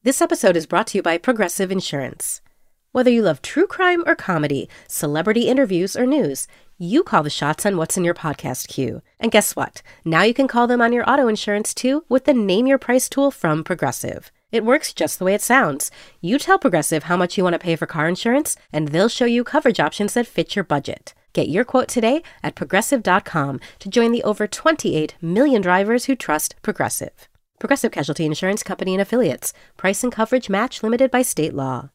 This episode is brought to you by Progressive Insurance. Whether you love true crime or comedy, celebrity interviews or news, you call the shots on what's in your podcast queue. And guess what? Now you can call them on your auto insurance too with the Name Your Price tool from Progressive. It works just the way it sounds. You tell Progressive how much you want to pay for car insurance, and they'll show you coverage options that fit your budget. Get your quote today at Progressive.com to join the over 28 million drivers who trust Progressive. Progressive Casualty Insurance Company and Affiliates. Price and coverage match limited by state law.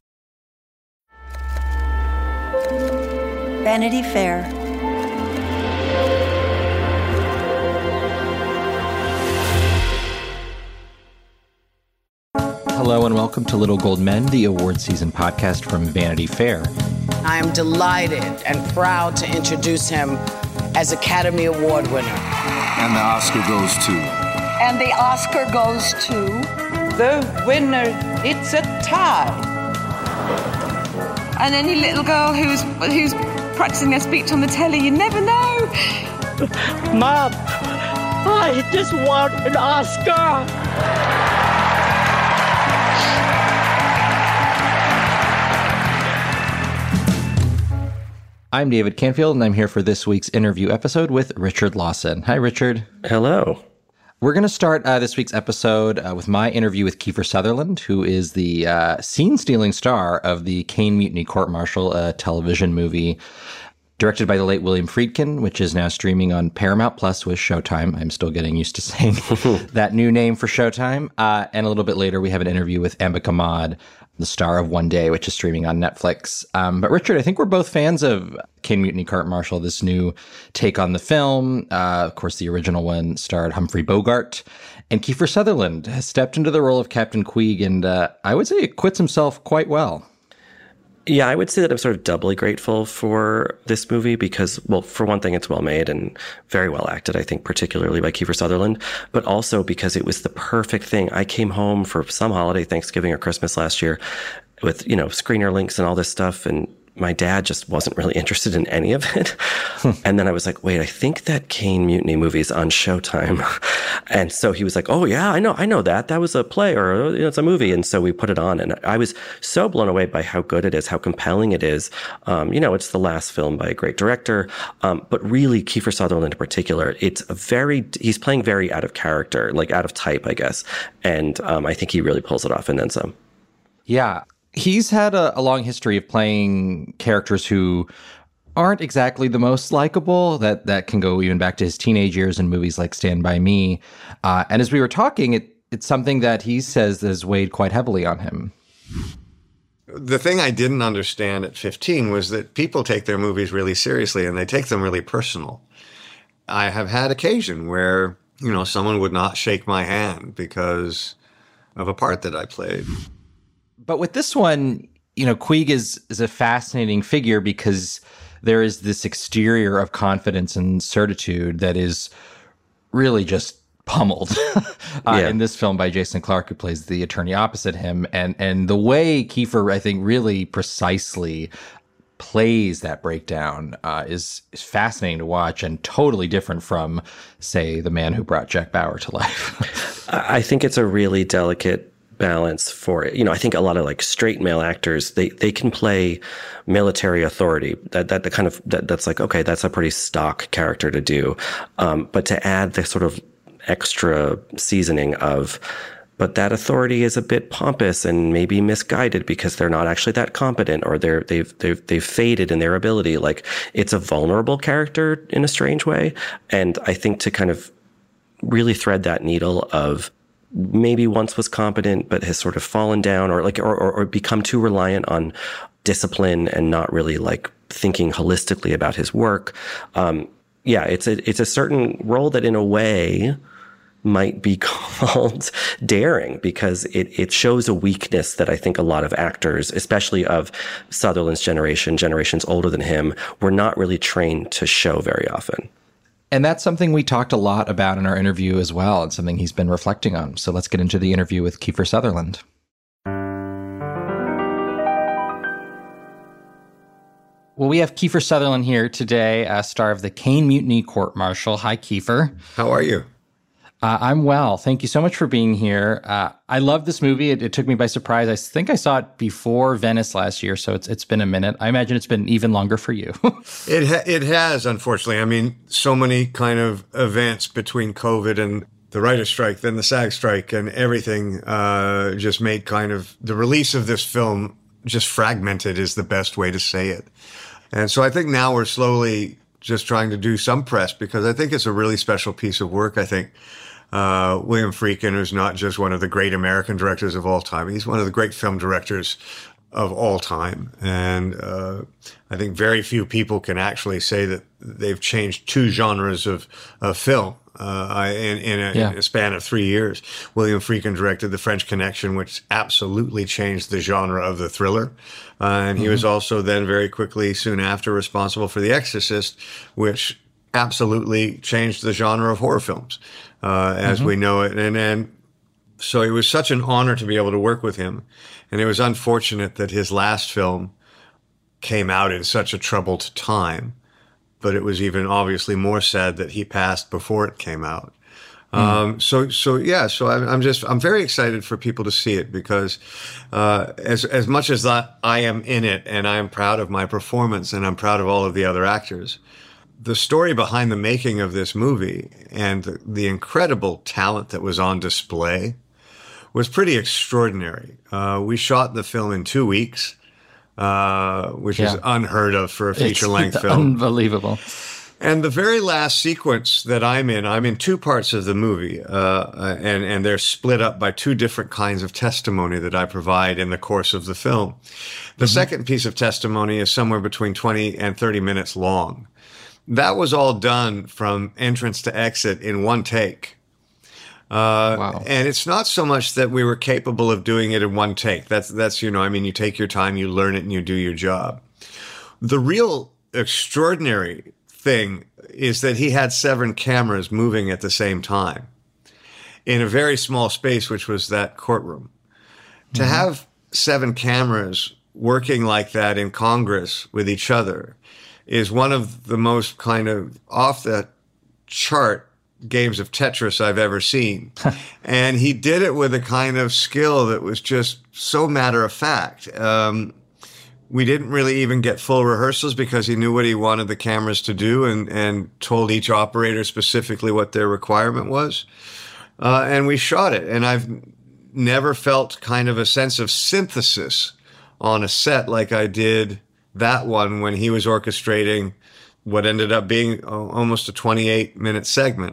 Vanity Fair. Hello and welcome to Little Gold Men, the award season podcast from Vanity Fair. I am delighted and proud to introduce him as Academy Award winner. And the Oscar goes to... And the Oscar goes to... The winner, it's a tie. And any little girl who's practicing their speech on the telly, you never know. Mom, I just want an Oscar. I'm David Canfield, and I'm here for this week's interview episode with Richard Lawson. Hi, Richard. Hello. We're going to start this week's episode with my interview with Kiefer Sutherland, who is the scene-stealing star of the Caine Mutiny Court-Martial, a television movie directed by the late William Friedkin, which is now streaming on Paramount Plus with Showtime. I'm still getting used to saying that new name for Showtime. And a little bit later, we have an interview with Ambika Ahmad, the star of One Day, which is streaming on Netflix. But Richard, I think we're both fans of Caine Mutiny Court-Martial, this new take on the film. Of course, the original one starred Humphrey Bogart. And Kiefer Sutherland has stepped into the role of Captain Queeg, and I would say acquits himself quite well. Yeah, I would say that I'm sort of doubly grateful for this movie because, well, for one thing, it's well made and very well acted, I think, particularly by Kiefer Sutherland, but also because it was the perfect thing. I came home for some holiday, Thanksgiving or Christmas last year with, screener links and all this stuff, and my dad just wasn't really interested in any of it. And then I was like, wait, I think that Caine Mutiny movie is on Showtime. And so he was like, oh yeah, I know that. That was a play or it's a movie. And so we put it on, and I was so blown away by how good it is, how compelling it is. It's the last film by a great director. But really Kiefer Sutherland in particular, he's playing very out of character, like out of type, I guess. And I think he really pulls it off and then some. Yeah. He's had a long history of playing characters who aren't exactly the most likable. That can go even back to his teenage years in movies like Stand By Me. And as we were talking, it's something that he says has weighed quite heavily on him. The thing I didn't understand at 15 was that people take their movies really seriously and they take them really personal. I have had occasion where, someone would not shake my hand because of a part that I played. But with this one, Queeg is a fascinating figure because there is this exterior of confidence and certitude that is really just pummeled in this film by Jason Clarke, who plays the attorney opposite him. And the way Kiefer, I think, really precisely plays that breakdown is fascinating to watch and totally different from, say, the man who brought Jack Bauer to life. I think it's a really delicate balance for it. I think a lot of like straight male actors, they can play military authority. That's like, okay, that's a pretty stock character to do. But to add the sort of extra seasoning of, but that authority is a bit pompous and maybe misguided because they're not actually that competent, or they've faded in their ability. Like, it's a vulnerable character in a strange way. And I think to kind of really thread that needle of maybe once was competent, but has sort of fallen down or become too reliant on discipline and not really like thinking holistically about his work. It's a certain role that in a way might be called daring because it shows a weakness that I think a lot of actors, especially of Sutherland's generations older than him, were not really trained to show very often. And that's something we talked a lot about in our interview as well, and something he's been reflecting on. So let's get into the interview with Kiefer Sutherland. Well, we have Kiefer Sutherland here today, star of the Caine Mutiny Court-Martial. Hi, Kiefer. How are you? I'm well. Thank you so much for being here. I love this movie. It took me by surprise. I think I saw it before Venice last year, so it's been a minute. I imagine it's been even longer for you. It has, unfortunately. I mean, so many kind of events between COVID and the writer's strike, then the SAG strike, and everything just made kind of the release of this film just fragmented is the best way to say it. And so I think now we're slowly just trying to do some press because I think it's a really special piece of work. I think William Friedkin is not just one of the great American directors of all time. He's one of the great film directors of all time. And I think very few people can actually say that they've changed two genres of film in a span of 3 years. William Friedkin directed The French Connection, which absolutely changed the genre of the thriller. And he was also then very quickly, soon after, responsible for The Exorcist, which absolutely changed the genre of horror films as we know it. And so it was such an honor to be able to work with him. And it was unfortunate that his last film came out in such a troubled time. But it was even obviously more sad that he passed before it came out. So I'm very excited for people to see it because as much as I am in it and I am proud of my performance and I'm proud of all of the other actors, the story behind the making of this movie and the incredible talent that was on display was pretty extraordinary. We shot the film in 2 weeks. Which is unheard of for a feature-length film. Unbelievable. And the very last sequence that I'm in two parts of the movie, and they're split up by two different kinds of testimony that I provide in the course of the film. The second piece of testimony is somewhere between 20 and 30 minutes long. That was all done from entrance to exit in one take. Wow. And it's not so much that we were capable of doing it in one take. That's you take your time, you learn it, and you do your job. The real extraordinary thing is that he had 7 cameras moving at the same time in a very small space, which was that courtroom. To have 7 cameras working like that in Congress with each other is one of the most kind of off the chart games of Tetris I've ever seen. And he did it with a kind of skill that was just so matter of fact. We didn't really even get full rehearsals because he knew what he wanted the cameras to do and told each operator specifically what their requirement was. And we shot it. And I've never felt kind of a sense of synthesis on a set like I did that one when he was orchestrating what ended up being almost a 28-minute segment.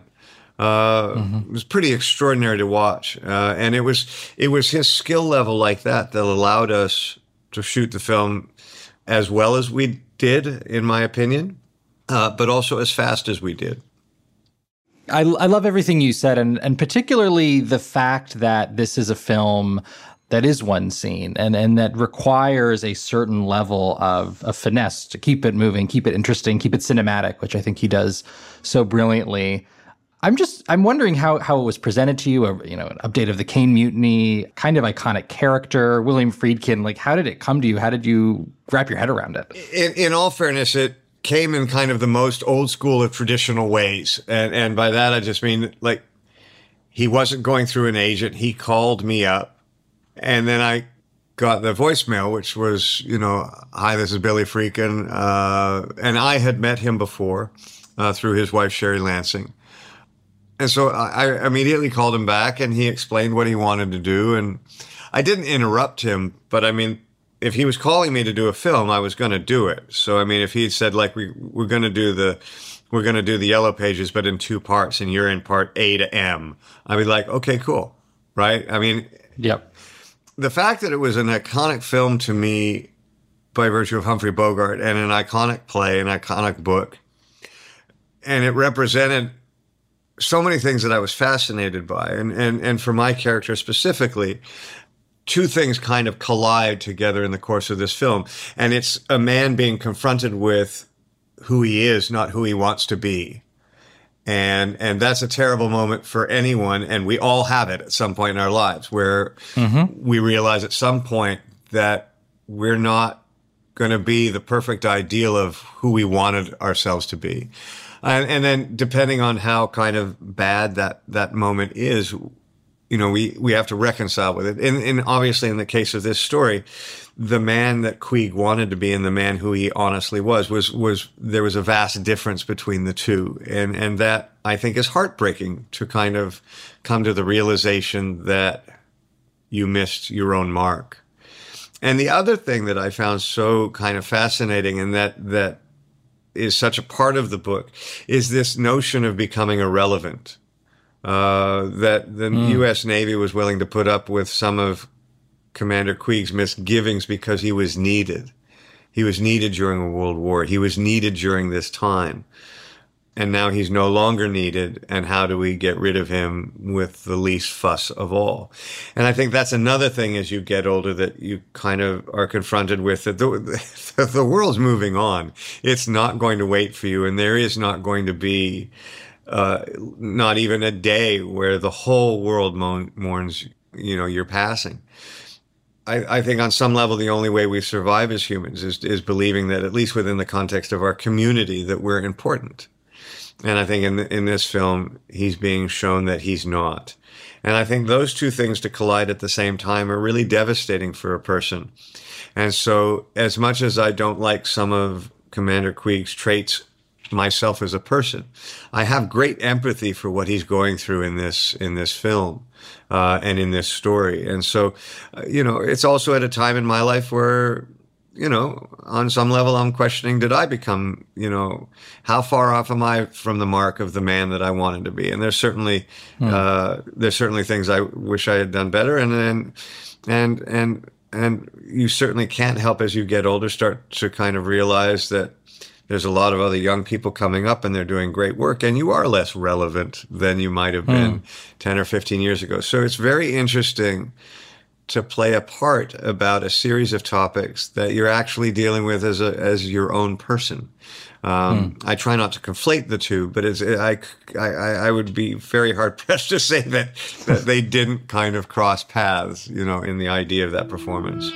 It was pretty extraordinary to watch. And it was his skill level like that allowed us to shoot the film as well as we did, in my opinion, but also as fast as we did. I love everything you said, and particularly the fact that this is a film that is one scene and that requires a certain level of finesse to keep it moving, keep it interesting, keep it cinematic, which I think he does so brilliantly. I'm wondering how it was presented to you, an update of the Caine Mutiny, kind of iconic character, William Friedkin. Like, how did it come to you? How did you wrap your head around it? In all fairness, it came in kind of the most old school of traditional ways. And by that, I just mean, like, he wasn't going through an agent. He called me up, and then I got the voicemail, which was, hi, this is Billy Friedkin. And I had met him before through his wife, Sherry Lansing. And so I immediately called him back, and he explained what he wanted to do. And I didn't interrupt him, but I mean, if he was calling me to do a film, I was going to do it. So I mean, if he said like we're going to do the Yellow Pages, but in 2 parts, and you're in part A to M, I'd be like, okay, cool, right? I mean, yep. The fact that it was an iconic film to me by virtue of Humphrey Bogart and an iconic play, an iconic book, and it represented so many things that I was fascinated by. And for my character specifically, 2 things kind of collide together in the course of this film. And it's a man being confronted with who he is, not who he wants to be. And that's a terrible moment for anyone. And we all have it at some point in our lives where we realize at some point that we're not going to be the perfect ideal of who we wanted ourselves to be. And then depending on how kind of bad that moment is, you know, we have to reconcile with it. And obviously in the case of this story, the man that Queeg wanted to be and the man who he honestly was there was a vast difference between the two. And that I think is heartbreaking to kind of come to the realization that you missed your own mark. And the other thing that I found so kind of fascinating and that is such a part of the book is this notion of becoming irrelevant. That the U.S. Navy was willing to put up with some of Commander Queeg's misgivings because he was needed. He was needed during a world war. He was needed during this time. And now he's no longer needed. And how do we get rid of him with the least fuss of all? And I think that's another thing as you get older that you kind of are confronted with, that the world's moving on. It's not going to wait for you. And there is not going to be not even a day where the whole world mourns, you know, your passing. I think on some level, the only way we survive as humans is believing that, at least within the context of our community, that we're important. And I think in this film, he's being shown that he's not. And I think those two things to collide at the same time are really devastating for a person. And so as much as I don't like some of Commander Queeg's traits myself as a person, I have great empathy for what he's going through in this film and in this story. And so, you know, it's also at a time in my life where, you know, on some level, I'm questioning, did I become, you know, how far off am I from the mark of the man that I wanted to be? And there's certainly things I wish I had done better. And you certainly can't help, as you get older, start to kind of realize that there's a lot of other young people coming up and they're doing great work, and you are less relevant than you might have been 10 or 15 years ago. So it's very interesting to play a part about a series of topics that you're actually dealing with as your own person. I try not to conflate the two, but I would be very hard pressed to say that they didn't kind of cross paths, you know, in the idea of that performance.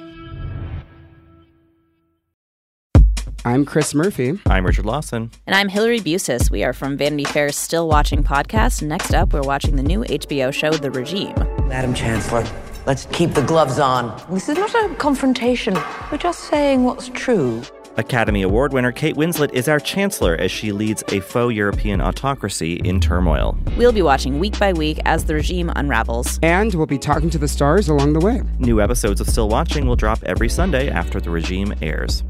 I'm Chris Murphy. I'm Richard Lawson. And I'm Hillary Busis. We are from Vanity Fair's Still Watching podcast. Next up, we're watching the new HBO show, The Regime. Madam Chancellor, let's keep the gloves on. This is not a confrontation. We're just saying what's true. Academy Award winner Kate Winslet is our chancellor as she leads a faux European autocracy in turmoil. We'll be watching week by week as the regime unravels. And we'll be talking to the stars along the way. New episodes of Still Watching will drop every Sunday after The Regime airs.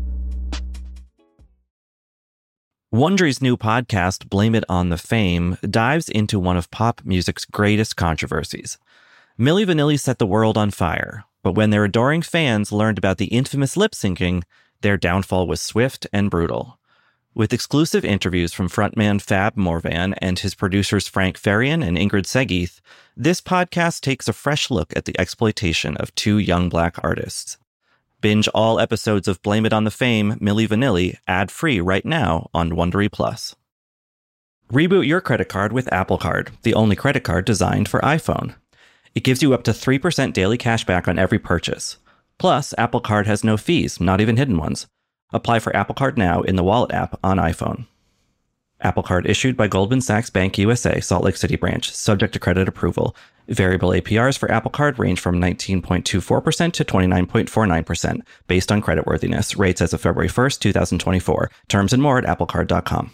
Wondery's new podcast, Blame It on the Fame, dives into one of pop music's greatest controversies. Milli Vanilli set the world on fire, but when their adoring fans learned about the infamous lip-syncing, their downfall was swift and brutal. With exclusive interviews from frontman Fab Morvan and his producers Frank Farian and Ingrid Segeith, this podcast takes a fresh look at the exploitation of two young black artists. Binge all episodes of Blame It on the Fame, Milli Vanilli, ad-free right now on Wondery Plus. Reboot your credit card with Apple Card, the only credit card designed for iPhone. It gives you up to 3% daily cash back on every purchase. Plus, Apple Card has no fees, not even hidden ones. Apply for Apple Card now in the Wallet app on iPhone. Apple Card issued by Goldman Sachs Bank USA, Salt Lake City branch, subject to credit approval. Variable APRs for Apple Card range from 19.24% to 29.49%, based on creditworthiness. Rates as of February 1st, 2024. Terms and more at applecard.com.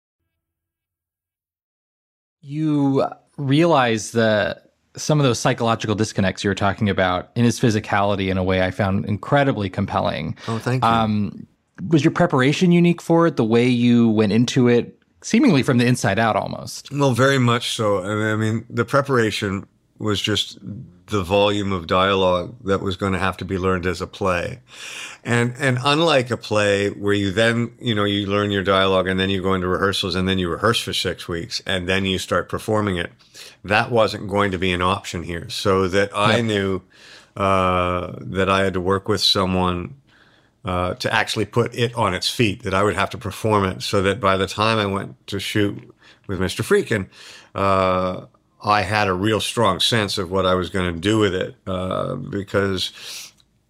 You realize some of those psychological disconnects you were talking about in his physicality in a way I found incredibly compelling. Oh, thank you. Was your preparation unique for it, the way you went into it, seemingly from the inside out almost? Well, very much so. I mean, the preparation was just the volume of dialogue that was going to have to be learned as a play. And unlike a play where you then, you learn your dialogue and then you go into rehearsals and then you rehearse for 6 weeks and then you start performing it, that wasn't going to be an option here. So that I knew that I had to work with someone to actually put it on its feet, that I would have to perform it, so that by the time I went to shoot with Mr. Friedkin, I had a real strong sense of what I was going to do with it, because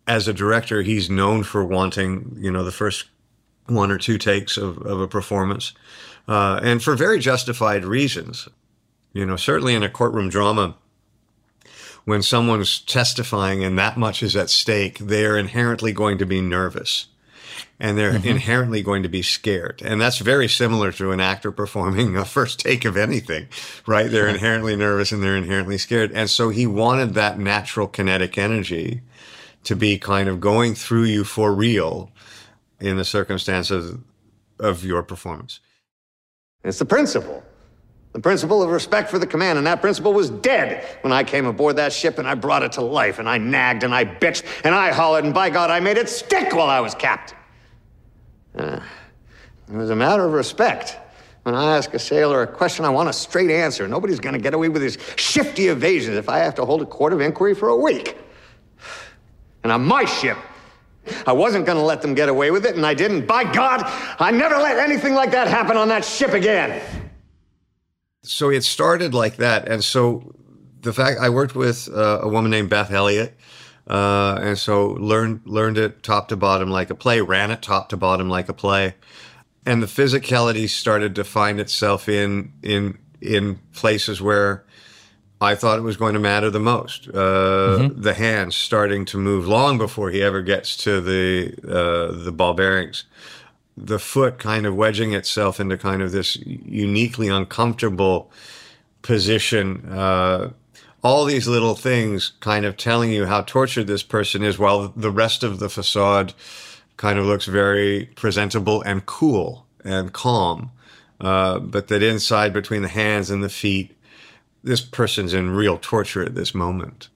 as a director, he's known for wanting, the first one or two takes of a performance, and for very justified reasons. Certainly in a courtroom drama, when someone's testifying and that much is at stake, they're inherently going to be nervous. And they're inherently going to be scared. And that's very similar to an actor performing a first take of anything, right? They're inherently nervous and they're inherently scared. And so he wanted that natural kinetic energy to be kind of going through you for real in the circumstances of your performance. It's the principle of respect for the command. And that principle was dead when I came aboard that ship and I brought it to life. And I nagged and I bitched and I hollered. And by God, I made it stick while I was captain. It was a matter of respect. When I ask a sailor a question, I want a straight answer. Nobody's going to get away with these shifty evasions if I have to hold a court of inquiry for a week. And on my ship, I wasn't going to let them get away with it, and I didn't. By God, I never let anything like that happen on that ship again. So it started like that. And so the fact I worked with a woman named Beth Elliott, and so learned it top to bottom like a play, ran it top to bottom like a play. And the physicality started to find itself in places where I thought it was going to matter the most. The hands starting to move long before he ever gets to the ball bearings. The foot kind of wedging itself into kind of this uniquely uncomfortable position. All these little things kind of telling you how tortured this person is, while the rest of the facade kind of looks very presentable and cool and calm. But that inside, between the hands and the feet, this person's in real torture at this moment.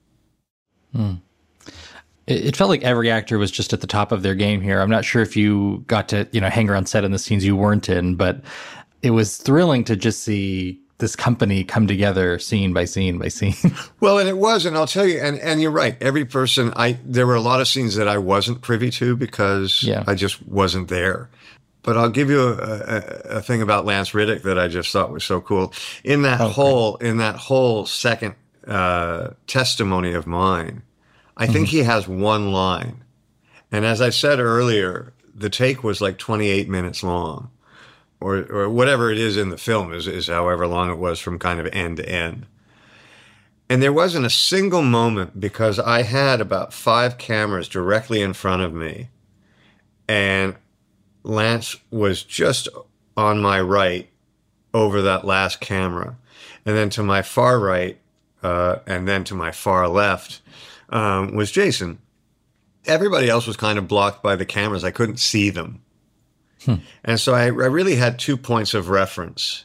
It felt like every actor was just at the top of their game here. I'm not sure if you got to, hang around set in the scenes you weren't in, but it was thrilling to just see this company come together scene by scene by scene. Well, and it was, and I'll tell you, and you're right. Every person, there were a lot of scenes that I wasn't privy to because I just wasn't there. But I'll give you a thing about Lance Reddick that I just thought was so cool. In that whole second testimony of mine, I think he has one line. And as I said earlier, the take was like 28 minutes long. Or whatever it is in the film is however long it was from kind of end to end. And there wasn't a single moment, because I had about 5 cameras directly in front of me, and Lance was just on my right over that last camera. And then to my far right, and then to my far left, was Jason. Everybody else was kind of blocked by the cameras. I couldn't see them. And so I really had 2 points of reference.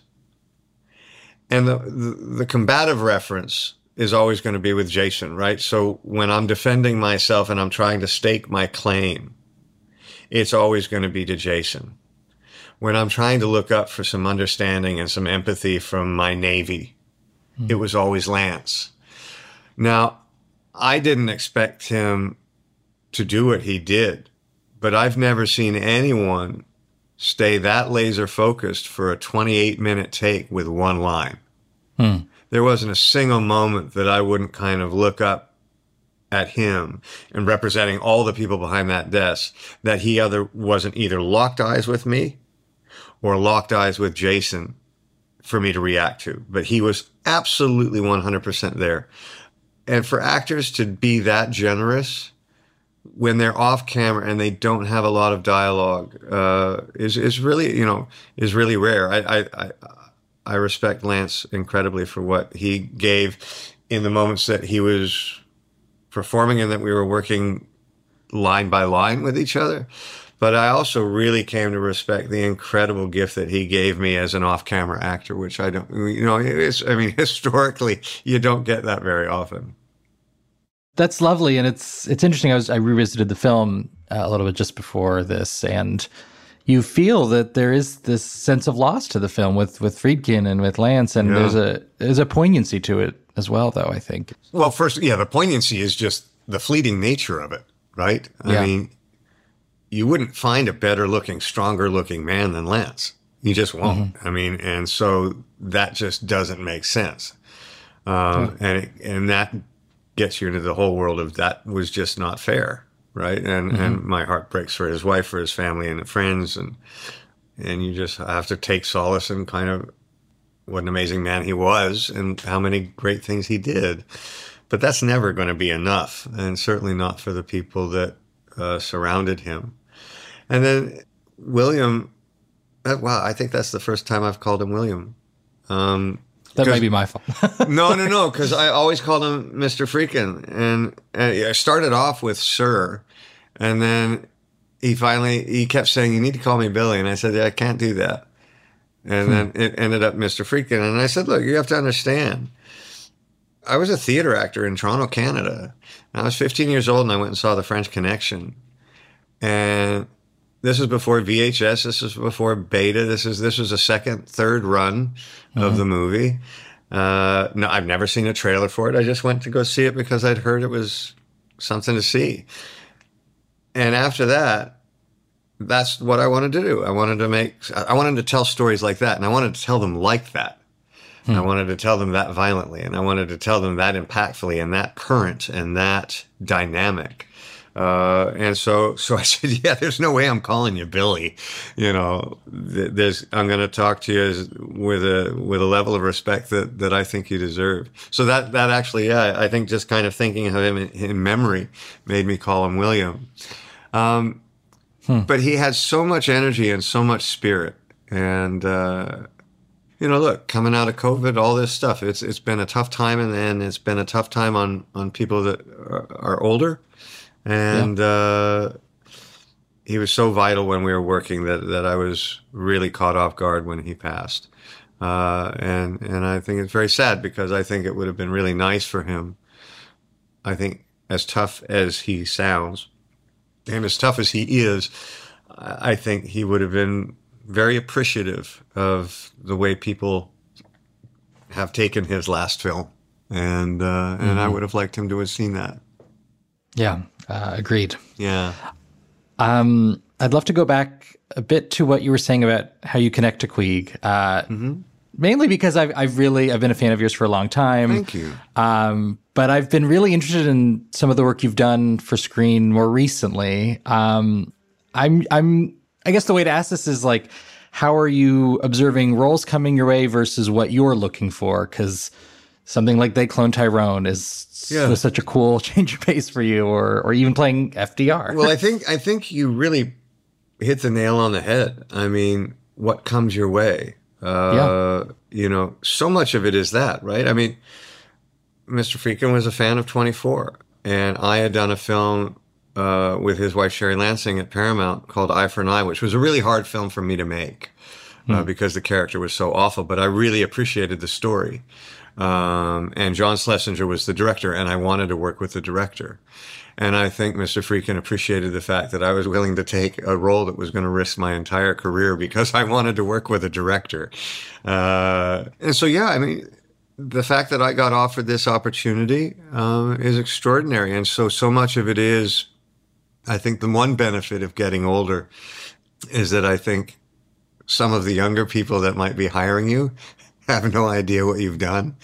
And the combative reference is always going to be with Jason, right? So when I'm defending myself and I'm trying to stake my claim, it's always going to be to Jason. When I'm trying to look up for some understanding and some empathy from my Navy, it was always Lance. Now, I didn't expect him to do what he did, but I've never seen anyone stay that laser focused for a 28-minute take with one line. There wasn't a single moment that I wouldn't kind of look up at him, and representing all the people behind that desk, that he wasn't either locked eyes with me or locked eyes with Jason for me to react to. But he was absolutely 100% there. And for actors to be that generous when they're off camera and they don't have a lot of dialogue is really rare. I respect Lance incredibly for what he gave in the moments that he was performing and that we were working line by line with each other. But I also really came to respect the incredible gift that he gave me as an off-camera actor, which I don't, historically, you don't get that very often. That's lovely, and it's interesting. I revisited the film a little bit just before this, and you feel that there is this sense of loss to the film with Friedkin and with Lance, and there's a poignancy to it as well, though, I think. Well, first, the poignancy is just the fleeting nature of it, right? I mean, you wouldn't find a better-looking, stronger-looking man than Lance. You just won't. I mean, and so that just doesn't make sense, and that gets you into the whole world of that was just not fair. right? And my heart breaks for his wife, for his family and friends, and you just have to take solace in kind of what an amazing man he was and how many great things he did. But that's never going to be enough, and certainly not for the people that surrounded him. And then William, wow, I think that's the first time I've called him William. That might be my fault. No, because I always called him Mr. Friedkin. And I started off with Sir, and then he kept saying, you need to call me Billy. And I said, yeah, I can't do that. And then it ended up Mr. Friedkin. And I said, look, you have to understand, I was a theater actor in Toronto, Canada. I was 15 years old, and I went and saw The French Connection. And this was before VHS. This was before beta. This was a second, third run of the movie. No, I've never seen a trailer for it. I just went to go see it because I'd heard it was something to see. And after that, that's what I wanted to do. I wanted to tell stories like that, and I wanted to tell them like that. I wanted to tell them that violently, and I wanted to tell them that impactfully, and that current, and that dynamic. And so I said, yeah, there's no way I'm calling you Billy. You know, I'm going to talk to you with a level of respect that I think you deserve. So that actually, yeah, I think just kind of thinking of him in memory made me call him William. But he had so much energy and so much spirit. And, you know, look, coming out of COVID, all this stuff, it's been a tough time, and it's been a tough time on people that are older. And he was so vital when we were working that I was really caught off guard when he passed. And I think it's very sad, because I think it would have been really nice for him. I think as tough as he sounds and as tough as he is, I think he would have been very appreciative of the way people have taken his last film. And I would have liked him to have seen that. Yeah, agreed. Yeah. I'd love to go back a bit to what you were saying about how you connect to Queeg. Mainly because I've been a fan of yours for a long time. Thank you. But I've been really interested in some of the work you've done for screen more recently. I guess the way to ask this is, like, how are you observing roles coming your way versus what you're looking for? Because something like They Clone Tyrone was such a cool change of pace for you, or even playing FDR. Well, I think you really hit the nail on the head. I mean, what comes your way? You know, so much of it is that, right? I mean, Mr. Friedkin was a fan of 24, and I had done a film with his wife Sherry Lansing at Paramount called Eye for an Eye, which was a really hard film for me to make because the character was so awful, but I really appreciated the story. And John Schlesinger was the director, and I wanted to work with the director. And I think Mr. Friedkin appreciated the fact that I was willing to take a role that was going to risk my entire career because I wanted to work with a director. And so, yeah, I mean, the fact that I got offered this opportunity is extraordinary. And so much of it is, I think the one benefit of getting older is that I think some of the younger people that might be hiring you have no idea what you've done.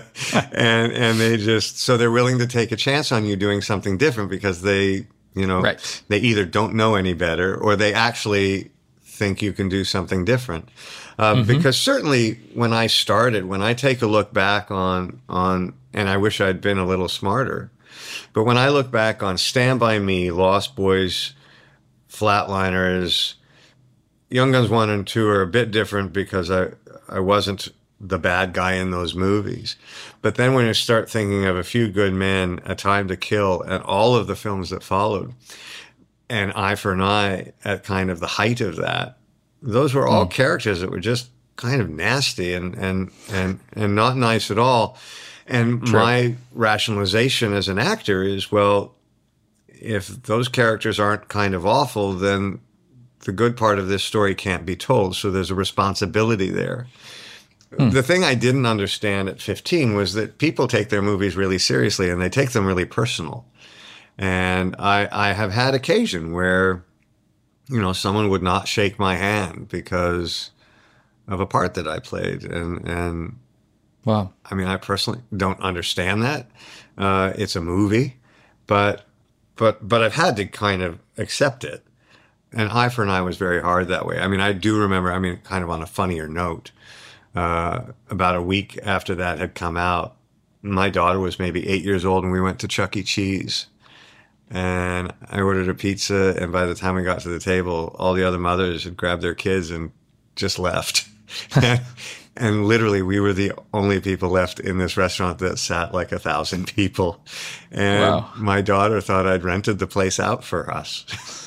and they're willing to take a chance on you doing something different because they, you know, they either don't know any better or they actually think you can do something different. Because certainly when I started, when I take a look back on, and I wish I'd been a little smarter, but when I look back on Stand By Me, Lost Boys, Flatliners, Young Guns 1 and 2 are a bit different because I wasn't the bad guy in those movies. But then when you start thinking of A Few Good Men, A Time to Kill, and all of the films that followed, and Eye for an Eye at kind of the height of that, those were all characters that were just kind of nasty and not nice at all. And my rationalization as an actor is, well, if those characters aren't kind of awful, then the good part of this story can't be told. So there's a responsibility there. The thing I didn't understand at 15 was that people take their movies really seriously and they take them really personal. And I have had occasion where, you know, someone would not shake my hand because of a part that I played. And wow. I mean, I personally don't understand that. It's a movie, but but I've had to kind of accept it. And Eye for an Eye was very hard that way. I mean, I do remember, kind of on a funnier note, about a week after that had come out, my daughter was maybe 8 years old, and we went to Chuck E. Cheese. And I ordered a pizza, and by the time we got to the table, all the other mothers had grabbed their kids and just left. And literally, we were the only people left in this restaurant that sat like 1,000 people. And wow. My daughter thought I'd rented the place out for us.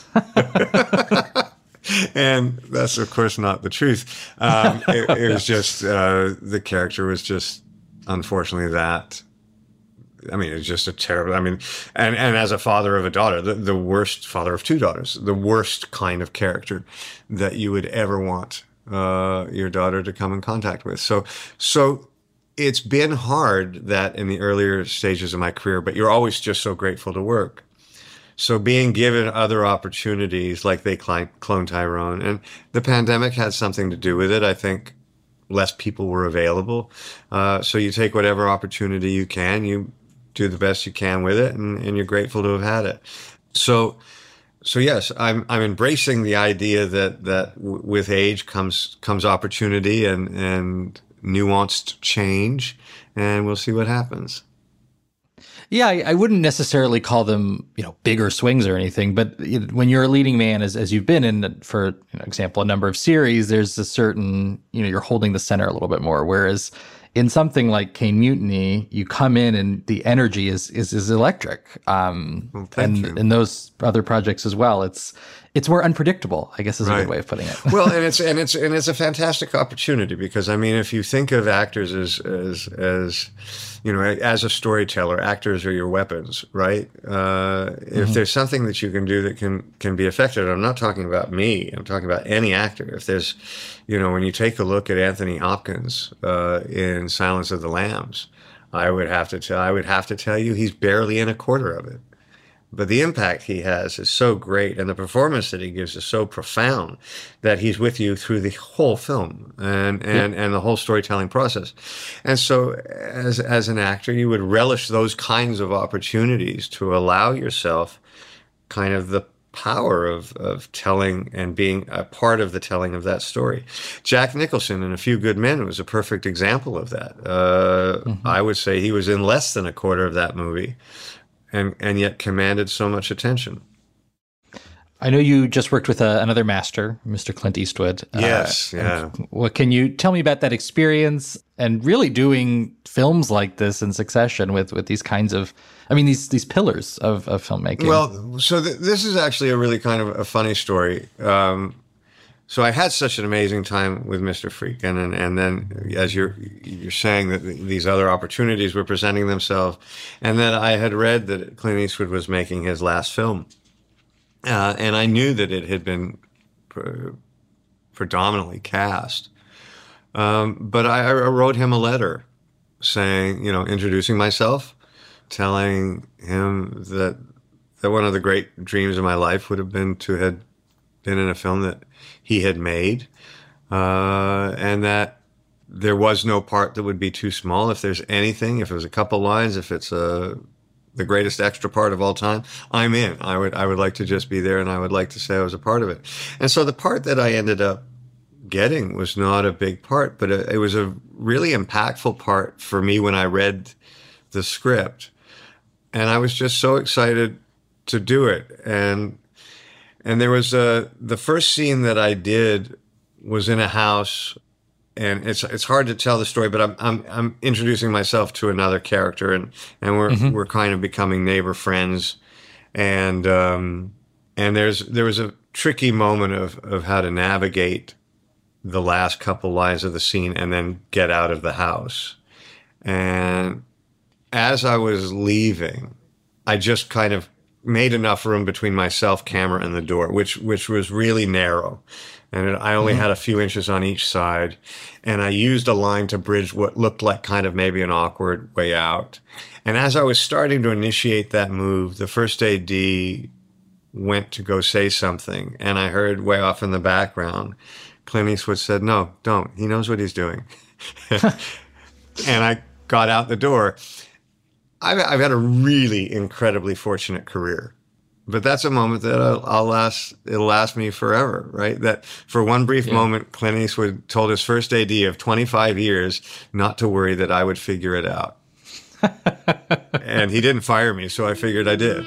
And that's, of course, not the truth. It was just, the character was just, unfortunately, that. I mean, it's just a terrible, and as a father of a daughter, the worst father of two daughters, the worst kind of character that you would ever want your daughter to come in contact with. So it's been hard that in the earlier stages of my career, but you're always just so grateful to work. So being given other opportunities, like they cloned Tyrone, and the pandemic had something to do with it. I think less people were available. So you take whatever opportunity you can, you do the best you can with it, and you're grateful to have had it. So yes, I'm embracing the idea that with age comes opportunity and nuanced change, and we'll see what happens. Yeah, I wouldn't necessarily call them, bigger swings or anything, but when you're a leading man, as you've been in, for example, a number of series, there's a certain, you're holding the center a little bit more. Whereas in something like Caine Mutiny, you come in and the energy is electric. And in those other projects as well, it's more unpredictable, I guess is a good way of putting it. Well, and it's a fantastic opportunity because, if you think of actors as as a storyteller, actors are your weapons, right? If there's something that you can do that can be effective, I'm not talking about me, I'm talking about any actor. If there's, when you take a look at Anthony Hopkins in Silence of the Lambs, I would have to tell you he's barely in a quarter of it. But the impact he has is so great, and the performance that he gives is so profound that he's with you through the whole film and the whole storytelling process. And so as an actor, you would relish those kinds of opportunities to allow yourself kind of the power of telling and being a part of the telling of that story. Jack Nicholson in A Few Good Men was a perfect example of that. I would say he was in less than a quarter of that movie. And yet commanded so much attention. I know you just worked with another master, Mr. Clint Eastwood. Yes, yeah. What can you tell me about that experience and really doing films like this in succession with these kinds of, these pillars of filmmaking? Well, so this is actually a really kind of a funny story. So I had such an amazing time with Mr. Friedkin, and then as you're saying that these other opportunities were presenting themselves, and then I had read that Clint Eastwood was making his last film, and I knew that it had been predominantly cast, but I wrote him a letter saying, introducing myself, telling him that one of the great dreams of my life would have been to have been in a film that he had made, and that there was no part that would be too small. If there's anything, if it was a couple lines, if it's the greatest extra part of all time, I'm in. I would like to just be there, and I would like to say I was a part of it. And so the part that I ended up getting was not a big part, but it was a really impactful part for me when I read the script, and I was just so excited to do it. And there was the first scene that I did was in a house, and it's hard to tell the story, but I'm introducing myself to another character, and we're kind of becoming neighbor friends, and there was a tricky moment of how to navigate the last couple lines of the scene and then get out of the house. And as I was leaving, I just kind of made enough room between myself, camera, and the door, which was really narrow. And I only had a few inches on each side. And I used a line to bridge what looked like kind of maybe an awkward way out. And as I was starting to initiate that move, the first AD went to go say something. And I heard way off in the background, Clint Eastwood said, "No, don't. He knows what he's doing." And I got out the door. I've had a really incredibly fortunate career. But that's a moment that it'll last me forever, right? That for one brief moment, Clint Eastwood told his first AD of 25 years not to worry that I would figure it out. And he didn't fire me, so I figured I did.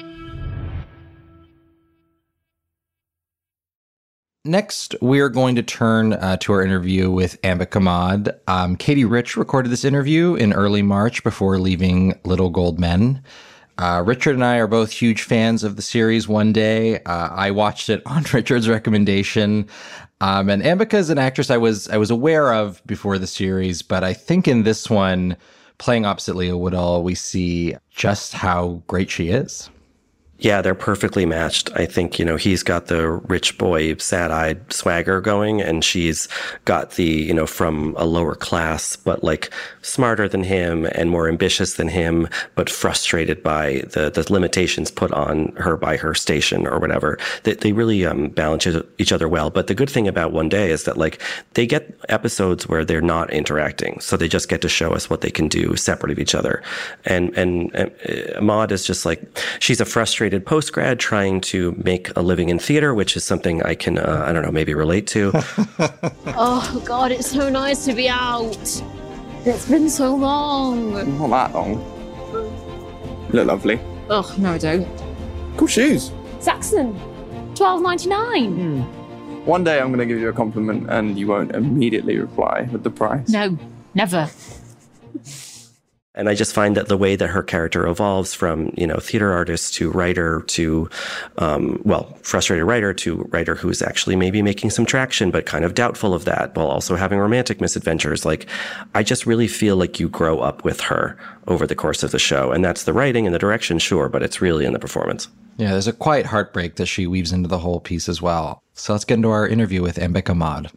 Next, we're going to turn to our interview with Ambik Ahmad. Katie Rich recorded this interview in early March before leaving Little Gold Men. Richard and I are both huge fans of the series One Day. I watched it on Richard's recommendation. And Ambika is an actress I was aware of before the series, but I think in this one, playing opposite Leah Woodall, we see just how great she is. Yeah, they're perfectly matched. I think, he's got the rich boy, sad-eyed swagger going, and she's got the, from a lower class, but like smarter than him and more ambitious than him, but frustrated by the limitations put on her by her station or whatever. They really balance each other well. But the good thing about One Day is that like they get episodes where they're not interacting. So they just get to show us what they can do separate of each other. And Ahmad is just like, she's a frustrated post-grad trying to make a living in theater, which is something I can, maybe relate to. Oh, God, it's so nice to be out. It's been so long. Not that long. You look lovely. Oh, no, I don't. Cool shoes. Saxon, $12.99. One day I'm going to give you a compliment and you won't immediately reply with the price. No, never. And I just find that the way that her character evolves from, theater artist to writer to, frustrated writer to writer who's actually maybe making some traction, but kind of doubtful of that while also having romantic misadventures. Like, I just really feel like you grow up with her over the course of the show. And that's the writing and the direction, sure, but it's really in the performance. Yeah, there's a quiet heartbreak that she weaves into the whole piece as well. So let's get into our interview with Ambik Ahmad.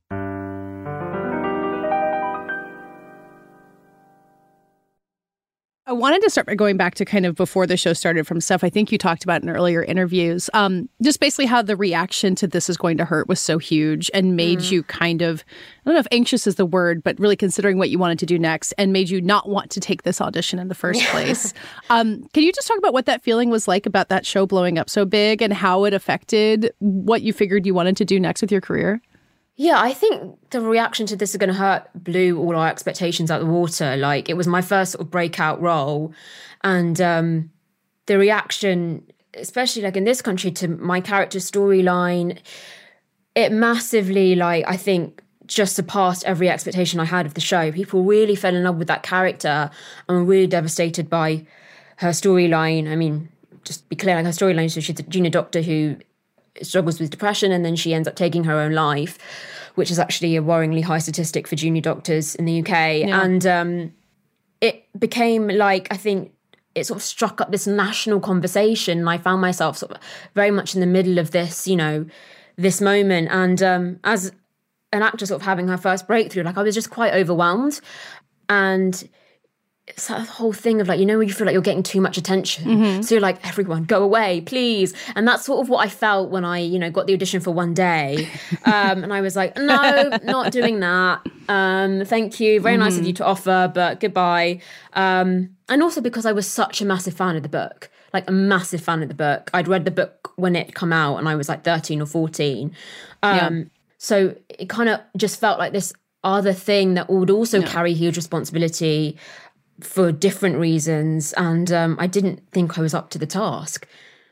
I wanted to start by going back to kind of before the show started from stuff I think you talked about in earlier interviews. Just basically how the reaction to This Is Going to Hurt was so huge and made you kind of, I don't know if anxious is the word, but really considering what you wanted to do next and made you not want to take this audition in the first place. Can you just talk about what that feeling was like about that show blowing up so big and how it affected what you figured you wanted to do next with your career? Yeah, I think the reaction to This Is Going to Hurt blew all our expectations out the water. Like, it was my first sort of breakout role. And the reaction, especially like in this country, to my character's storyline, it massively, I think, just surpassed every expectation I had of the show. People really fell in love with that character and were really devastated by her storyline. I mean, just be clear, like her storyline, so she's a junior doctor who struggles with depression and then she ends up taking her own life, which is actually a worryingly high statistic for junior doctors in the UK. Yeah. And it became I think it sort of struck up this national conversation. And I found myself sort of very much in the middle of this, this moment. And as an actor sort of having her first breakthrough, I was just quite overwhelmed. And it's that whole thing of when you feel like you're getting too much attention. So you're like, everyone, go away, please. And that's sort of what I felt when I, got the audition for One Day. And I was like, no, not doing that. Thank you. Very nice of you to offer, but goodbye. And also because I was such a massive fan of the book, a massive fan of the book. I'd read the book when it came out and I was 13 or 14. So it kind of just felt like this other thing that would also carry huge responsibility for different reasons, and I didn't think I was up to the task.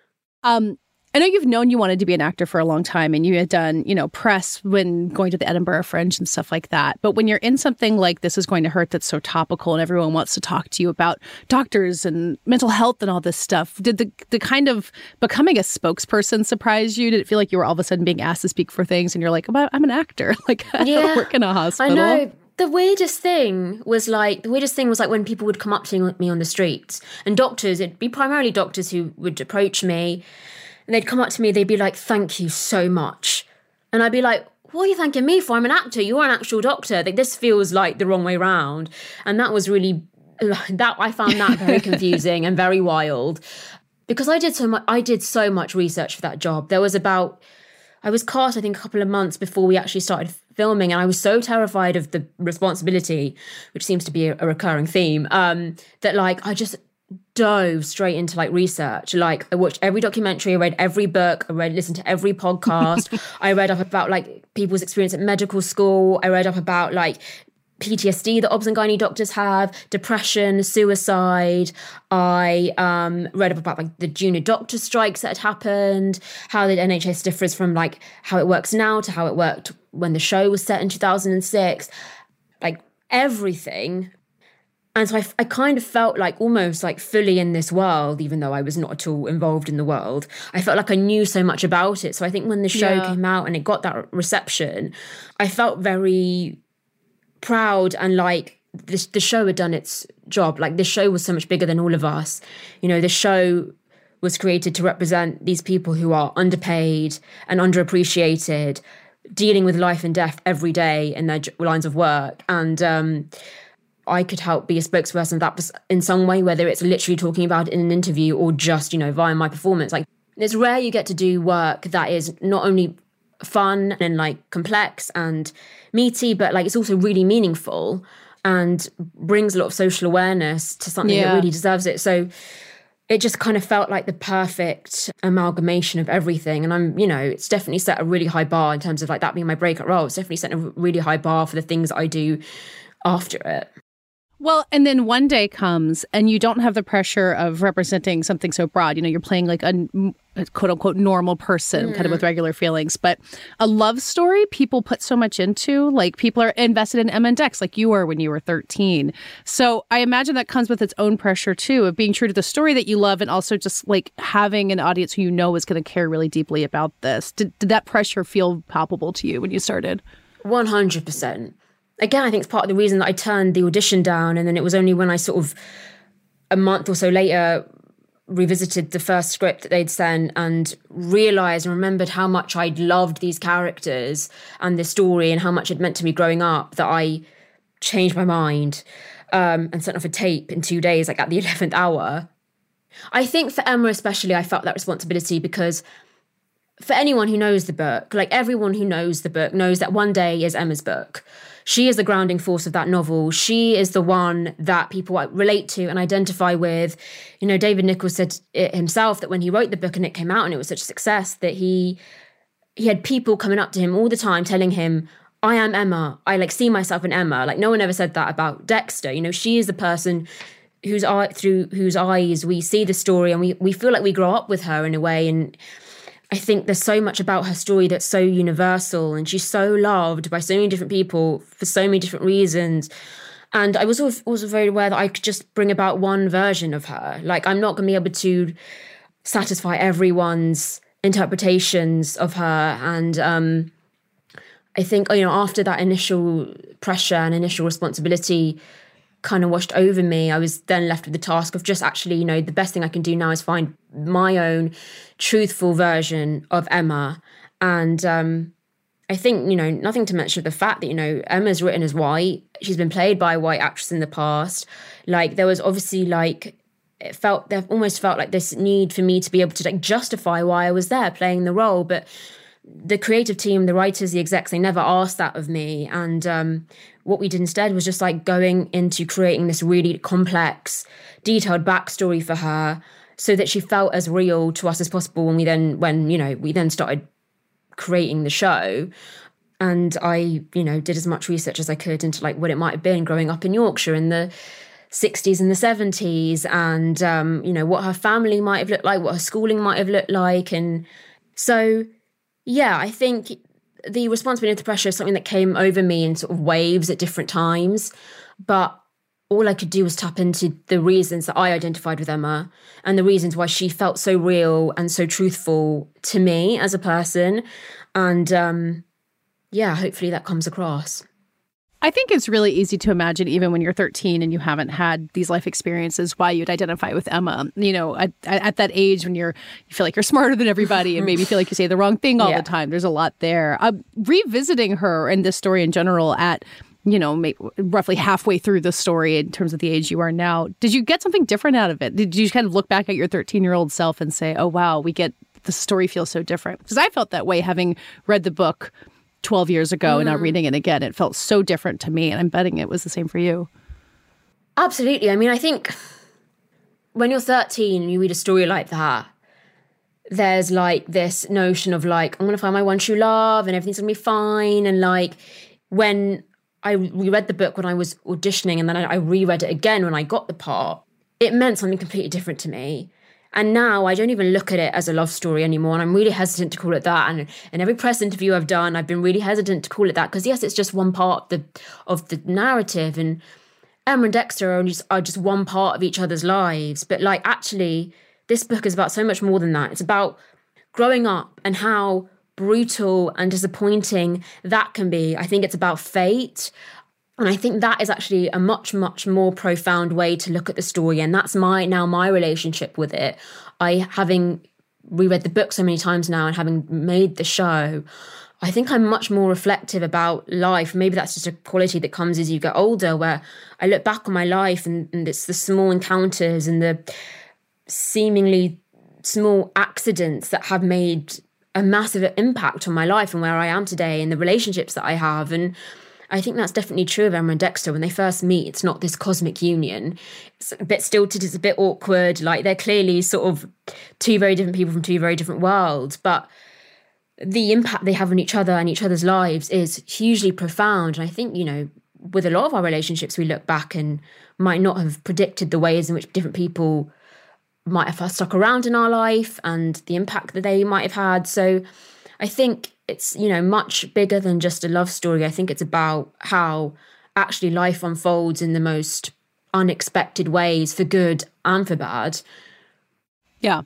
I know you've known you wanted to be an actor for a long time, and you had done, press when going to the Edinburgh Fringe and stuff like that. But when you're in something like This Is Going to Hurt that's so topical and everyone wants to talk to you about doctors and mental health and all this stuff, did the kind of becoming a spokesperson surprise you? Did it feel like you were all of a sudden being asked to speak for things and you're like, I'm an actor, I don't work in a hospital? I know. The weirdest thing was when people would come up to me on the streets, and doctors, it'd be primarily doctors who would approach me, and they'd come up to me, they'd be like, thank you so much. And I'd be like, what are you thanking me for? I'm an actor, you're an actual doctor. This feels like the wrong way round. And that was really, I found that very confusing and very wild, because I did so much research for that job. I was cast, I think, a couple of months before we actually started filming, and I was so terrified of the responsibility, which seems to be a recurring theme, that I just dove straight into like research. Like I watched every documentary, I read every book, listened to every podcast. I read up about like people's experience at medical school. I read up about like PTSD that obs and gynae doctors have, depression, suicide. I read up about like the junior doctor strikes that had happened, how the NHS differs from like how it works now to how it worked when the show was set in 2006, like everything. And so I kind of felt like almost like fully in this world, even though I was not at all involved in the world. I felt like I knew so much about it. So I think when the show came out and it got that reception, I felt very proud and like the show had done its job. Like this show was so much bigger than all of us. You know, the show was created to represent these people who are underpaid and underappreciated, dealing with life and death every day in their lines of work. And I could help be a spokesperson of that in some way, whether it's literally talking about it in an interview or just, you know, via my performance. Like it's rare you get to do work that is not only fun and like complex and meaty, but like it's also really meaningful and brings a lot of social awareness to something that really deserves it. So it just kind of felt like the perfect amalgamation of everything. And I'm, you know, it's definitely set a really high bar in terms of like that being my breakout role. It's definitely set a really high bar for the things I do after it. Well, and then one day comes and you don't have the pressure of representing something so broad. You know, you're playing like a quote unquote normal person, kind of with regular feelings. But a love story people put so much into, like people are invested in Emma and Dex like you were when you were 13. So I imagine that comes with its own pressure too, of being true to the story that you love and also just like having an audience who you know is going to care really deeply about this. Did that pressure feel palpable to you when you started? 100%. Again, I think it's part of the reason that I turned the audition down. And then it was only when I sort of a month or so later revisited the first script that they'd sent and realised and remembered how much I'd loved these characters and this story and how much it meant to me growing up that I changed my mind and sent off a tape in 2 days, like at the 11th hour. I think for Emma especially, I felt that responsibility because for anyone who knows the book, like everyone who knows the book knows that One Day is Emma's book. She is the grounding force of that novel. She is the one that people relate to and identify with. You know, David Nichols said it himself that when he wrote the book and it came out and it was such a success that he had people coming up to him all the time telling him, I am Emma. I like see myself in Emma. Like no one ever said that about Dexter. You know, she is the person through whose eyes we see the story and we feel like we grow up with her in a way. And I think there's so much about her story that's so universal and she's so loved by so many different people for so many different reasons. And I was also very aware that I could just bring about one version of her. Like I'm not going to be able to satisfy everyone's interpretations of her. And I think, you know, after that initial pressure and initial responsibility kind of washed over me, I was then left with the task of just actually, you know, the best thing I can do now is find my own truthful version of Emma. And I think, you know, nothing to mention the fact that, you know, Emma's written as white. She's been played by a white actress in the past. Like there was obviously like, there almost felt like this need for me to be able to like justify why I was there playing the role. But the creative team, the writers, the execs, they never asked that of me. And what we did instead was just like going into creating this really complex, detailed backstory for her so that she felt as real to us as possible when we then started creating the show. And I, you know, did as much research as I could into like what it might have been growing up in Yorkshire in the 60s and the 70s and, you know, what her family might have looked like, what her schooling might have looked like. And so, yeah, I think the responsibility and the pressure is something that came over me in sort of waves at different times. But all I could do was tap into the reasons that I identified with Emma and the reasons why she felt so real and so truthful to me as a person. And yeah, hopefully that comes across. I think it's really easy to imagine, even when you're 13 and you haven't had these life experiences, why you'd identify with Emma. You know, at that age when you feel like you're smarter than everybody and maybe feel like you say the wrong thing all the time. There's a lot there. Revisiting her and this story in general at, you know, roughly halfway through the story in terms of the age you are now, did you get something different out of it? Did you kind of look back at your 13-year-old self and say, oh, wow, the story feels so different? Because I felt that way having read the book 12 years ago and now reading it again. It felt so different to me, and I'm betting it was the same for you. Absolutely. I mean, I think when you're 13 and you read a story like that, there's like this notion of like, I'm going to find my one true love and everything's going to be fine. And like when I reread the book when I was auditioning and then I reread it again when I got the part, it meant something completely different to me. And now I don't even look at it as a love story anymore. And I'm really hesitant to call it that. And in every press interview I've done, I've been really hesitant to call it that because yes, it's just one part of the narrative. And Emma and Dexter are just one part of each other's lives. But like actually, this book is about so much more than that. It's about growing up and how brutal and disappointing that can be. I think it's about fate. And I think that is actually a much, much more profound way to look at the story. And that's my relationship with it. Having reread the book so many times now and having made the show, I think I'm much more reflective about life. Maybe that's just a quality that comes as you get older, where I look back on my life and it's the small encounters and the seemingly small accidents that have made a massive impact on my life and where I am today and the relationships that I have. And I think that's definitely true of Emma and Dexter. When they first meet, it's not this cosmic union. It's a bit stilted, it's a bit awkward. Like they're clearly sort of two very different people from two very different worlds. But the impact they have on each other and each other's lives is hugely profound. And I think, you know, with a lot of our relationships, we look back and might not have predicted the ways in which different people might have stuck around in our life and the impact that they might have had. So I think it's, you know, much bigger than just a love story. I think it's about how actually life unfolds in the most unexpected ways, for good and for bad. Yeah.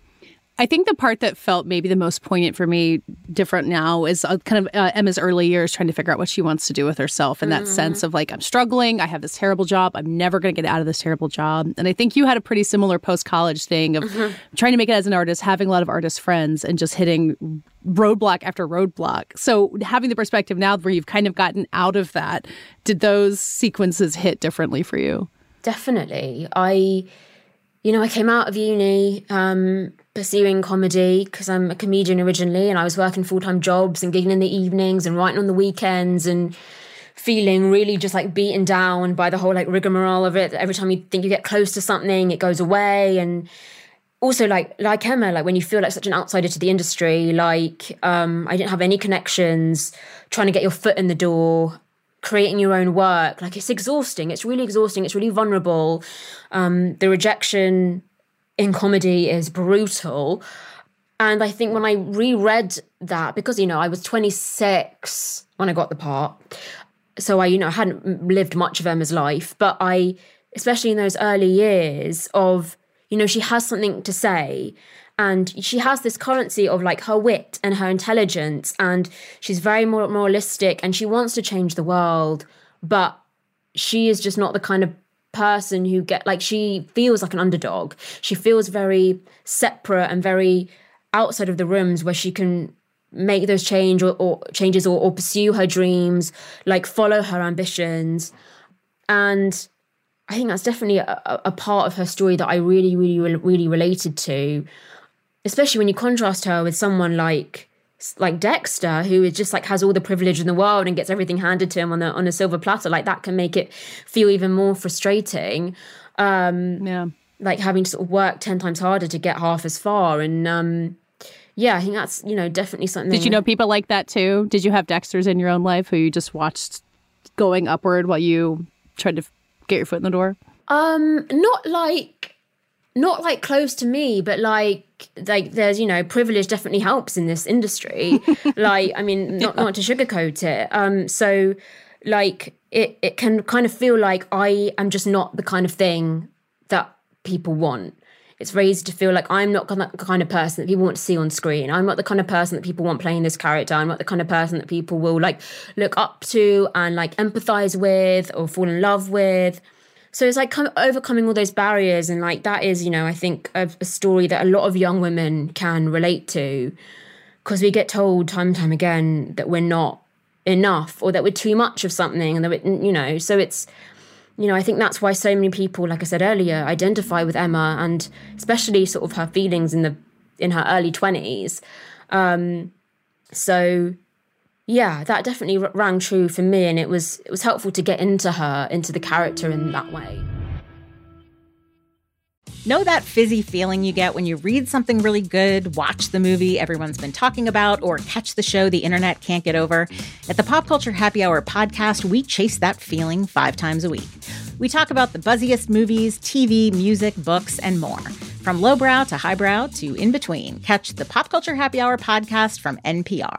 I think the part that felt maybe the most poignant for me, different now, is kind of Emma's early years trying to figure out what she wants to do with herself. And that sense of like, I'm struggling, I have this terrible job, I'm never going to get out of this terrible job. And I think you had a pretty similar post-college thing of trying to make it as an artist, having a lot of artist friends and just hitting roadblock after roadblock. So having the perspective now where you've kind of gotten out of that, did those sequences hit differently for you? Definitely. I came out of uni pursuing comedy because I'm a comedian originally, and I was working full-time jobs and gigging in the evenings and writing on the weekends and feeling really just like beaten down by the whole like rigmarole of it. Every time you think you get close to something, it goes away. And also like Emma, like when you feel like such an outsider to the industry, like I didn't have any connections, trying to get your foot in the door, creating your own work, like it's exhausting. It's really exhausting. It's really vulnerable. The rejection in comedy is brutal. And I think when I reread that, because, you know, I was 26 when I got the part, so I hadn't lived much of Emma's life, but especially in those early years of, you know, she has something to say and she has this currency of like her wit and her intelligence, and she's very moralistic and she wants to change the world, but she is just not the kind of person who she feels like an underdog. She feels very separate and very outside of the rooms where she can make those changes or pursue her dreams, like follow her ambitions. And I think that's definitely a part of her story that I really, really, really related to, especially when you contrast her with someone like Dexter, who is just like has all the privilege in the world and gets everything handed to him on a silver platter. Like that can make it feel even more frustrating. Like having to sort of work 10 times harder to get half as far. And I think that's, you know, definitely something. Did you know people like that too? Did you have Dexters in your own life who you just watched going upward while you tried to get your foot in the door? Not like close to me, but like there's, you know, privilege definitely helps in this industry. Like, I mean, not to sugarcoat it. So like it can kind of feel like I am just not the kind of thing that people want. It's raised to feel like I'm not the kind of person that people want to see on screen. I'm not the kind of person that people want playing this character. I'm not the kind of person that people will like look up to and like empathize with or fall in love with. So it's like kind of overcoming all those barriers. And like that is, you know, I think a story that a lot of young women can relate to, because we get told time and time again that we're not enough or that we're too much of something. And that we, you know, so it's, you know, I think that's why so many people, like I said earlier, identify with Emma, and especially sort of her feelings in her early 20s. So yeah, that definitely rang true for me, and it was helpful to get into the character in that way. Know that fizzy feeling you get when you read something really good, watch the movie everyone's been talking about, or catch the show the internet can't get over? At the Pop Culture Happy Hour podcast, we chase that feeling 5 times a week. We talk about the buzziest movies, TV, music, books, and more. From lowbrow to highbrow to in between. Catch the Pop Culture Happy Hour podcast from NPR.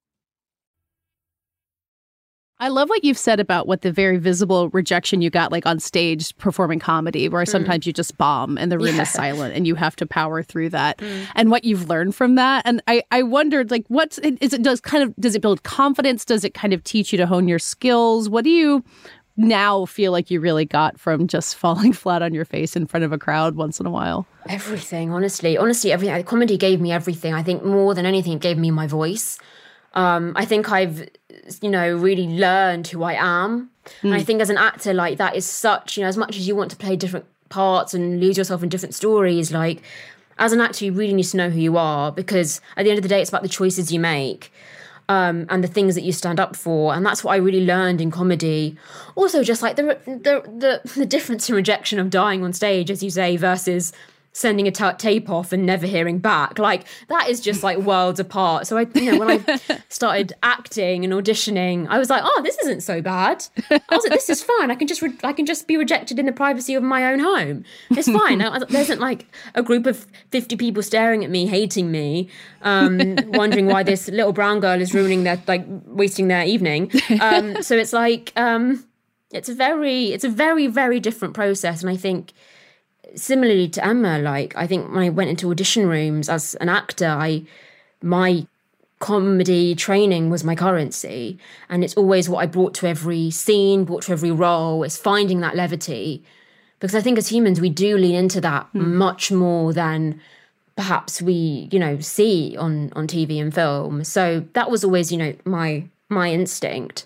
I love what you've said about what the very visible rejection you got, like on stage performing comedy, where sometimes you just bomb and the room is silent and you have to power through that, and what you've learned from that. And I wondered, like, does it build confidence? Does it kind of teach you to hone your skills? What do you now feel like you really got from just falling flat on your face in front of a crowd once in a while? Everything, honestly, everything. Comedy gave me everything. I think more than anything, it gave me my voice. I think I've, really learned who I am. And I think as an actor, like, that is such, as much as you want to play different parts and lose yourself in different stories, like, as an actor, you really need to know who you are, because at the end of the day, it's about the choices you make, and the things that you stand up for. And that's what I really learned in comedy. Also, just like the difference in rejection of dying on stage, as you say, versus sending a tape off and never hearing back, like, that is just like worlds apart. So when I started acting and auditioning, I was like, oh, this isn't so bad. I was like, this is fine. I can just be rejected in the privacy of my own home. It's fine. There isn't like a group of 50 people staring at me, hating me, wondering why this little brown girl is wasting their evening. So it's like, it's a very, very different process. And I think, similarly to Emma, like, I think when I went into audition rooms as an actor, my comedy training was my currency. And it's always what I brought to every scene, brought to every role, is finding that levity. Because I think as humans, we do lean into that much more than perhaps we, see on TV and film. So that was always, my instinct.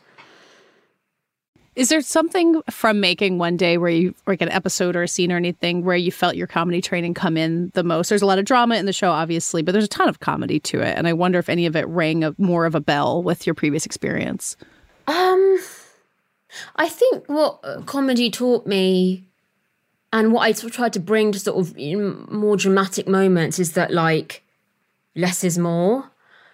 Is there something from making One Day where you, like an episode or a scene or anything, where you felt your comedy training come in the most? There's a lot of drama in the show, obviously, but there's a ton of comedy to it. And I wonder if any of it rang more of a bell with your previous experience. I think what comedy taught me, and what I sort of tried to bring to sort of more dramatic moments, is that, like, less is more.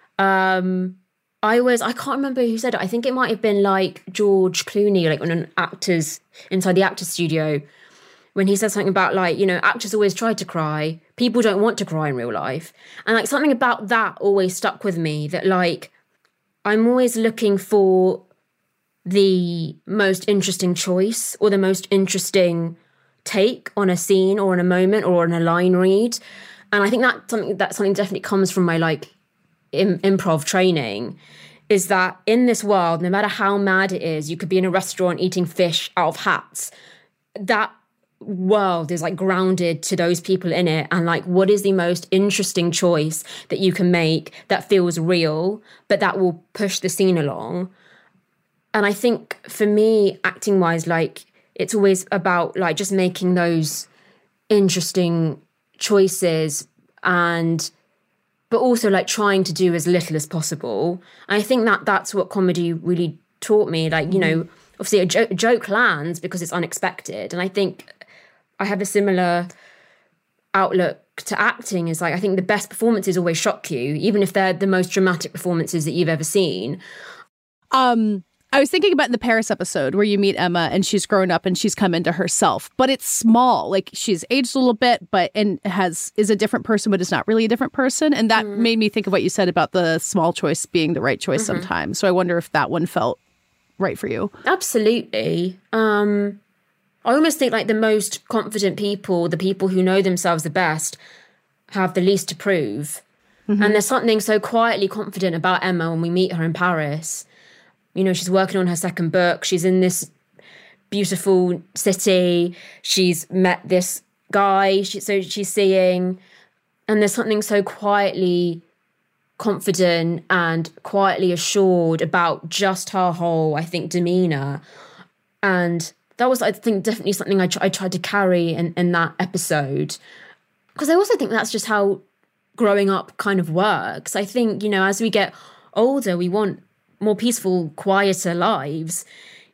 I can't remember who said it. I think it might have been like George Clooney, like when inside the actor's studio, when he said something about, like, actors always try to cry. People don't want to cry in real life. And, like, something about that always stuck with me, that, like, I'm always looking for the most interesting choice or the most interesting take on a scene or on a moment or on a line read. And I think that's something definitely comes from my, like, improv training, is that in this world, no matter how mad it is, you could be in a restaurant eating fish out of hats. That world is, like, grounded to those people in it. And, like, what is the most interesting choice that you can make that feels real, but that will push the scene along? And I think for me, acting wise, like, it's always about, like, just making those interesting choices, but also, like, trying to do as little as possible. And I think that's what comedy really taught me. Like, obviously a joke lands because it's unexpected. And I think I have a similar outlook to acting, is, like, I think the best performances always shock you, even if they're the most dramatic performances that you've ever seen. I was thinking about in the Paris episode where you meet Emma and she's grown up and she's come into herself, but it's small. Like, she's aged a little bit, is a different person, but is not really a different person. And that made me think of what you said about the small choice being the right choice sometimes. So I wonder if that one felt right for you. Absolutely. I almost think, like, the most confident people, the people who know themselves the best, have the least to prove. And there's something so quietly confident about Emma when we meet her in Paris. She's working on her second book. She's in this beautiful city. She's met this guy, she's seeing. And there's something so quietly confident and quietly assured about just her whole, I think, demeanour. And that was, I think, definitely something I tried to carry in that episode. Because I also think that's just how growing up kind of works. I think, as we get older, we want more peaceful, quieter lives.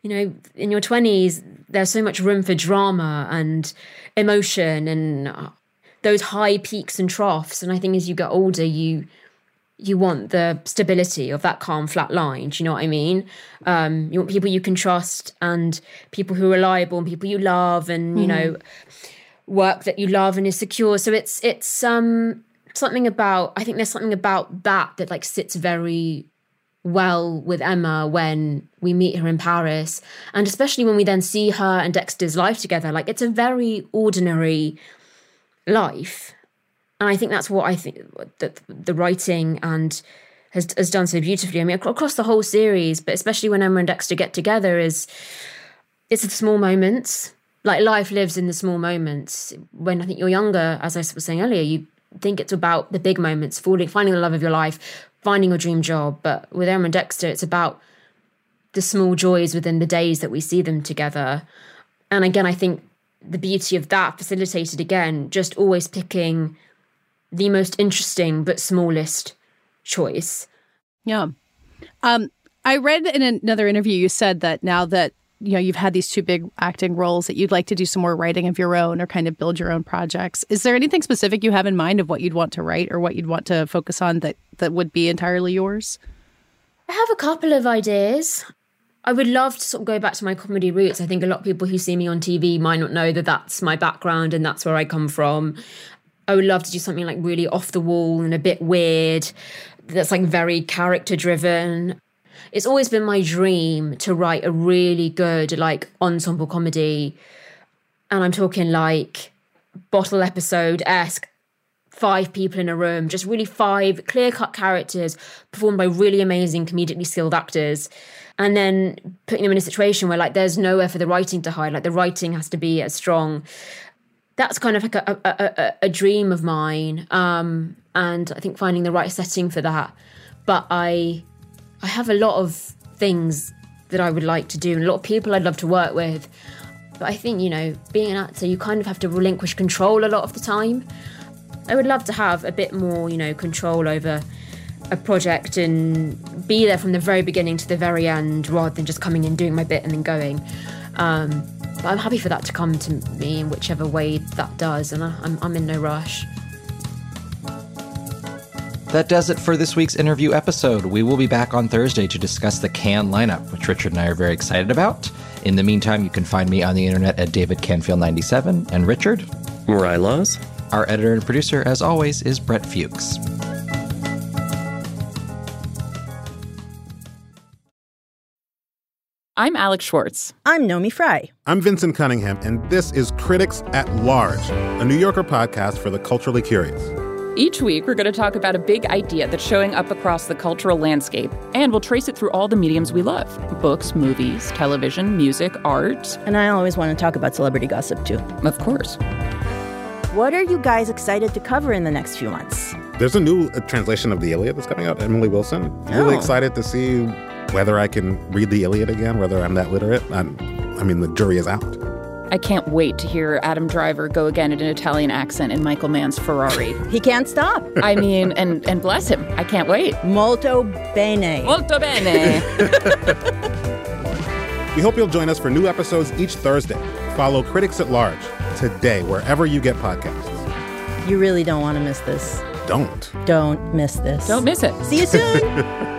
you know, in your 20s, there's so much room for drama and emotion and those high peaks and troughs. And I think as you get older, you want the stability of that calm, flat line. Do you know what I mean? You want people you can trust and people who are reliable and people you love and, you know, work that you love and is secure. So it's something about, I think there's something about that like sits very well with Emma when we meet her in Paris. And especially when we then see her and Dexter's life together, like it's a very ordinary life. And I think that's what I think that the writing and has done so beautifully. I mean, across the whole series, but especially when Emma and Dexter get together, it's the small moments. Like life lives in the small moments. When I think you're younger, as I was saying earlier, you think it's about the big moments, finding the love of your life, finding your dream job. But with Emma and Dexter, it's about the small joys within the days that we see them together. And again, I think the beauty of that facilitated, again, just always picking the most interesting but smallest choice. Yeah. I read in another interview you said that now that, you know, you've had these two big acting roles that you'd like to do some more writing of your own or kind of build your own projects. Is there anything specific you have in mind of what you'd want to write or what you'd want to focus on that would be entirely yours? I have a couple of ideas. I would love to sort of go back to my comedy roots. I think a lot of people who see me on TV might not know that that's my background and that's where I come from. I would love to do something like really off the wall and a bit weird, that's like very character driven. It's always been my dream to write a really good like ensemble comedy. And I'm talking like bottle episode-esque, 5 people in a room, just really 5 clear-cut characters performed by really amazing comedically skilled actors. And then putting them in a situation where like there's nowhere for the writing to hide, like the writing has to be as strong. That's kind of like a dream of mine. And I think finding the right setting for that. But I have a lot of things that I would like to do and a lot of people I'd love to work with. But I think, you know, being an actor, you kind of have to relinquish control a lot of the time. I would love to have a bit more, you know, control over a project and be there from the very beginning to the very end rather than just coming in, doing my bit and then going. But I'm happy for that to come to me in whichever way that does, and I'm in no rush. That does it for this week's interview episode. We will be back on Thursday to discuss the Cannes lineup, which Richard and I are very excited about. In the meantime, you can find me on the internet at davidcanfield97. And Richard? Mariah Laws. Our editor and producer, as always, is Brett Fuchs. I'm Alex Schwartz. I'm Nomi Fry. I'm Vincent Cunningham, and this is Critics at Large, a New Yorker podcast for the culturally curious. Each week, we're going to talk about a big idea that's showing up across the cultural landscape, and we'll trace it through all the mediums we love. Books, movies, television, music, art. And I always want to talk about celebrity gossip, too. Of course. What are you guys excited to cover in the next few months? There's a new translation of the Iliad that's coming out, Emily Wilson. Really excited to see whether I can read the Iliad again, whether I'm that literate. I mean, the jury is out. I can't wait to hear Adam Driver go again in an Italian accent in Michael Mann's Ferrari. He can't stop. I mean, and bless him. I can't wait. Molto bene. Molto bene. We hope you'll join us for new episodes each Thursday. Follow Critics at Large today, wherever you get podcasts. You really don't want to miss this. Don't miss this. Don't miss it. See you soon.